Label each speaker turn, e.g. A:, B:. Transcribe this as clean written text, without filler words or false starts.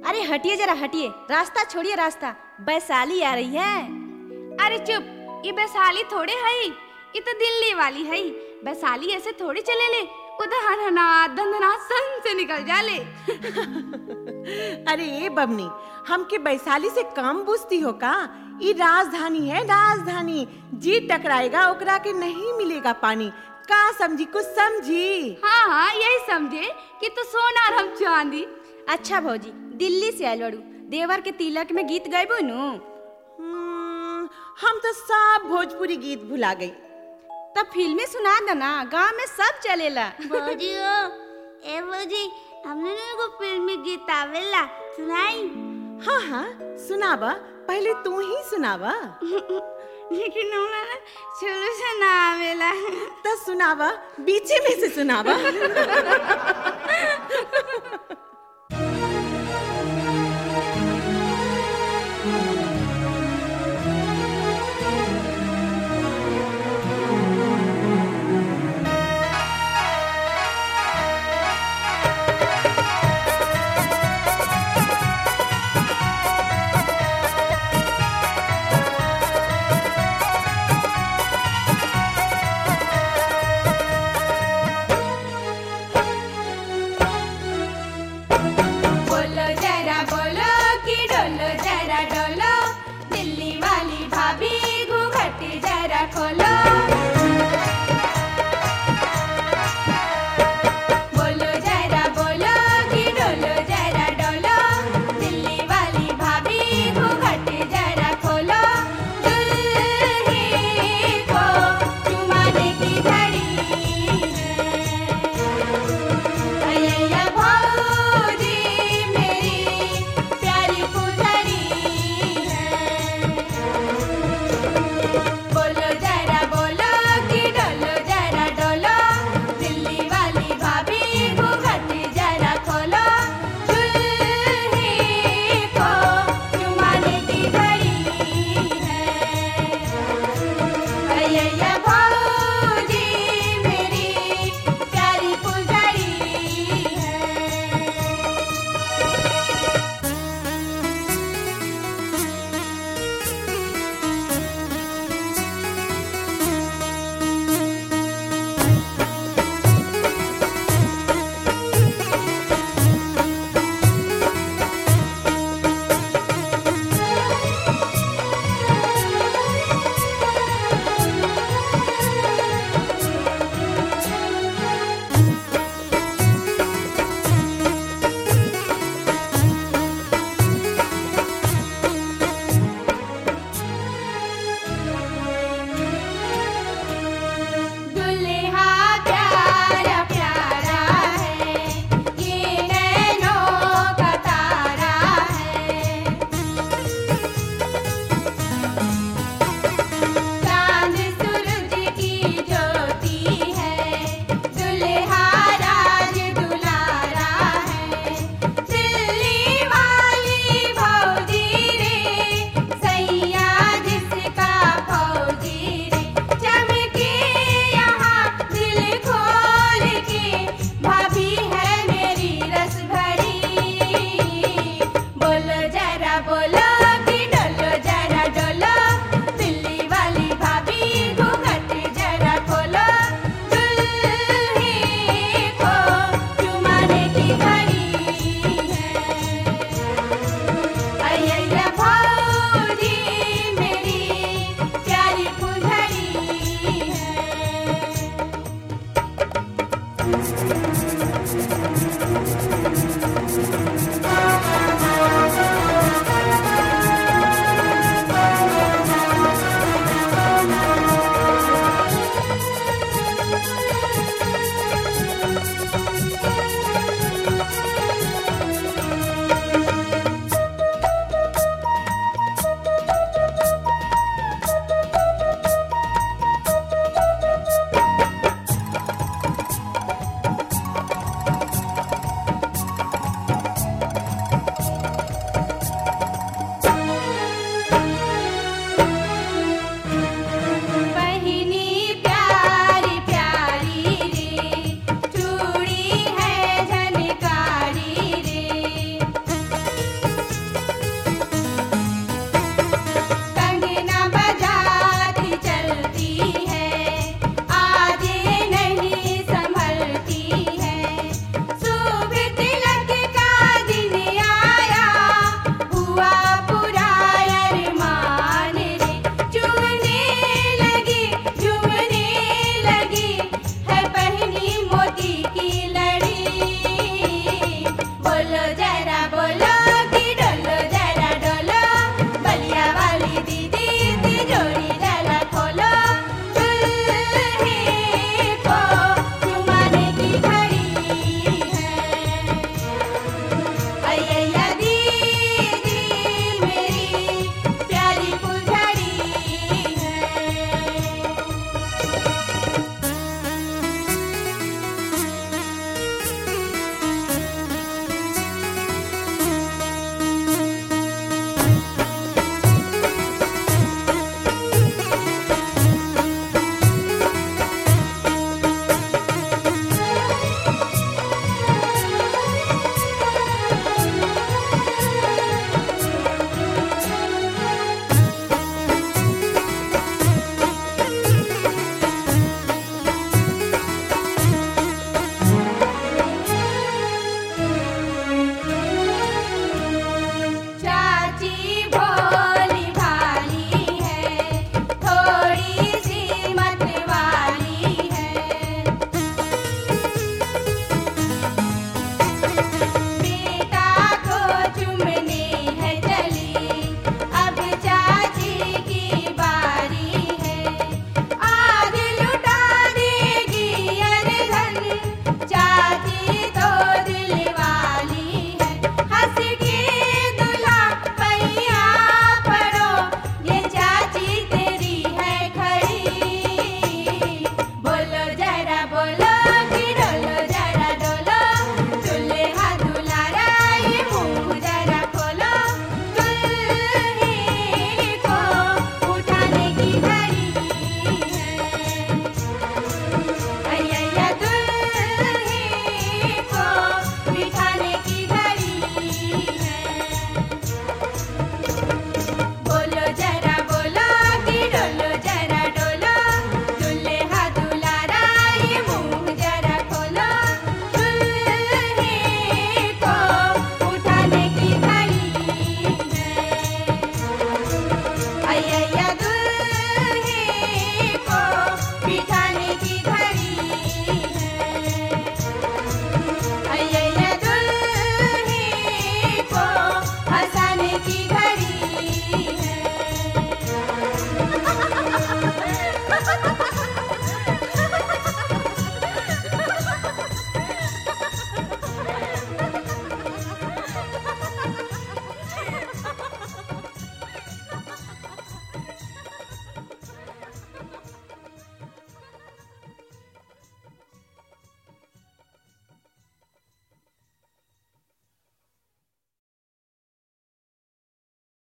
A: अरे हटिए जरा हटिए, रास्ता छोड़िए रास्ता, वैशाली आ रही है।
B: अरे चुप, ये वैशाली थोड़े हई, ये तो दिल्ली वाली हई। वैशाली ऐसे थोड़ी चले ले, उधर हनहनात धंधनात सन से निकल जाले।
C: अरे ए बबनी, हमके वैशाली से कम बुझती हो का? ये राजधानी है, राजधानी। जी टकराएगा ओकरा के नहीं मिलेगा पानी। का समझी, कुछ समझी?
B: हाँ हाँ, यही समझे कि तू सोना और हम चांदी।
A: अच्छा भौजी, दिल्ली से आयल बड़ू, देवर के तिलक में गीत गायबो नु?
C: हम तो सब भोजपुरी गीत भुला गई।
A: तब फिल्में सुना देना, गाँव में सब चलेला।
D: भौजी ओ, ए भौजी, हमने एगो फिल्मी गीत आवेला, सुनाई?
C: हाँ हाँ सुनावा, पहले तू ही सुनावा।
B: लेकिन हमरा शुरू से ना आवेला।
C: तो सुनावा, बीचे में से सुनावा।